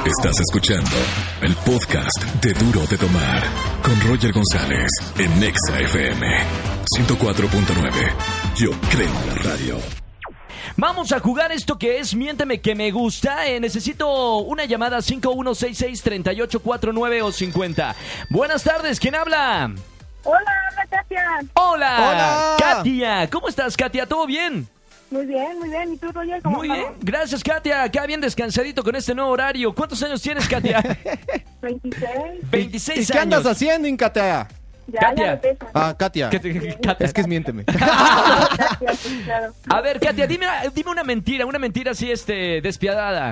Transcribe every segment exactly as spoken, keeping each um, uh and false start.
Estás escuchando el podcast de Duro de Tomar con Roger González en Nexa F M ciento cuatro punto nueve. Yo creo en la radio. Vamos a jugar esto que es Miénteme que me gusta. Eh, necesito una llamada cinco uno seis seis, tres ocho cuatro nueve o cincuenta. Buenas tardes, ¿quién habla? Hola, habla Katia. Hola, Hola. Katia. ¿Cómo estás, Katia? ¿Todo bien? Muy bien, muy bien. ¿Y tú, Roger? ¿Cómo Muy estás? bien, gracias, Katia. Acá bien descansadito con este nuevo horario. ¿Cuántos años tienes, Katia? veintiséis. veintiséis ¿Y qué andas años. haciendo, Incatea? Ya, Katia. ya empiezo. Ah, Katia. ¿Qué te- Katia? Es que es miénteme. Katia, sí, claro. A ver, Katia, dime, dime una mentira, una mentira así, este, despiadada.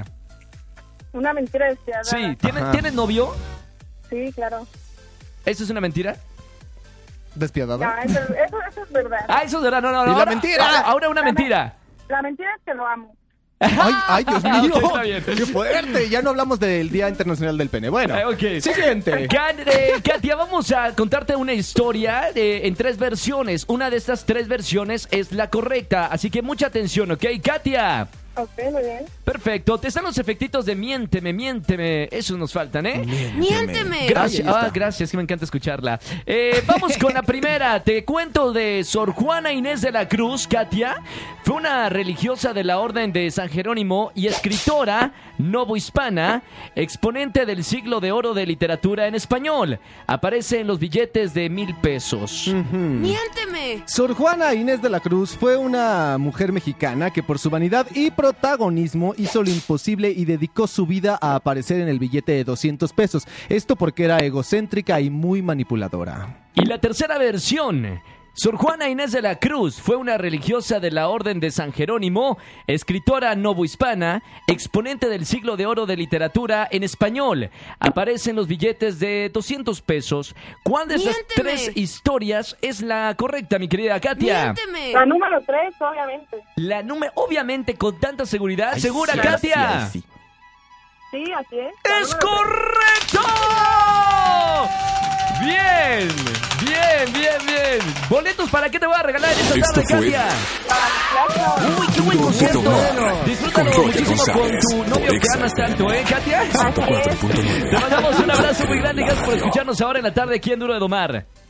Una mentira despiadada. Sí, ¿tienes, Ajá. ¿tienes novio? Sí, claro. ¿Eso es una mentira? ¿Despiadado? No, eso, eso, eso es verdad. Ah, eso es verdad, no, no, no. ¿Y la ahora- mentira? Ahora, ahora una La men- mentira. La mentira es que lo amo. Ay, ay, Dios mío. Ok, está bien. Qué fuerte. Ya no hablamos del Día Internacional del Pene. Bueno, Eh, ok. siguiente. Kat- eh, Katia, vamos a contarte una historia eh, en tres versiones. Una de estas tres versiones es la correcta, así que mucha atención, ¿ok? Katia, Ok, muy bien. perfecto. Te están los efectitos de miénteme, miénteme. Esos nos faltan, ¿eh? Miénteme. Gracias, Ahí está. ah, gracias, que me encanta escucharla. Eh, vamos con la primera. Te cuento de Sor Juana Inés de la Cruz, Katia. Fue una religiosa de la Orden de San Jerónimo y escritora novohispana, exponente del siglo de oro de literatura en español. Aparece en los billetes de mil pesos. Miénteme. Sor Juana Inés de la Cruz fue una mujer mexicana que por su vanidad y protagonismo hizo lo imposible y dedicó su vida a aparecer en el billete de doscientos pesos. Esto porque era egocéntrica y muy manipuladora. Y la tercera versión. Sor Juana Inés de la Cruz fue una religiosa de la Orden de San Jerónimo, escritora novohispana, exponente del siglo de oro de literatura en español. Aparece en los billetes de doscientos pesos. ¿Cuál de esas Miénteme. tres historias es la correcta, mi querida Katia? Miénteme. La número tres, obviamente. La número, obviamente, con tanta seguridad. Ay, ¿Segura, sí, Katia? ay, sí. Sí, así es. La ¡Es número tres. correcto! Bien, bien, bien, bien. Boletos, ¿para qué te voy a regalar esta Esto tarde, fue- Katia? Claro. Uy, qué buen Duro de concierto. Tomar Disfrútalo con Roger muchísimo con González tu novio por que Exa amas F M tanto, ¿eh, Katia? ciento cuatro punto nueve. Te mandamos un abrazo muy grande y gracias por escucharnos ahora en la tarde aquí en Duro de Domar.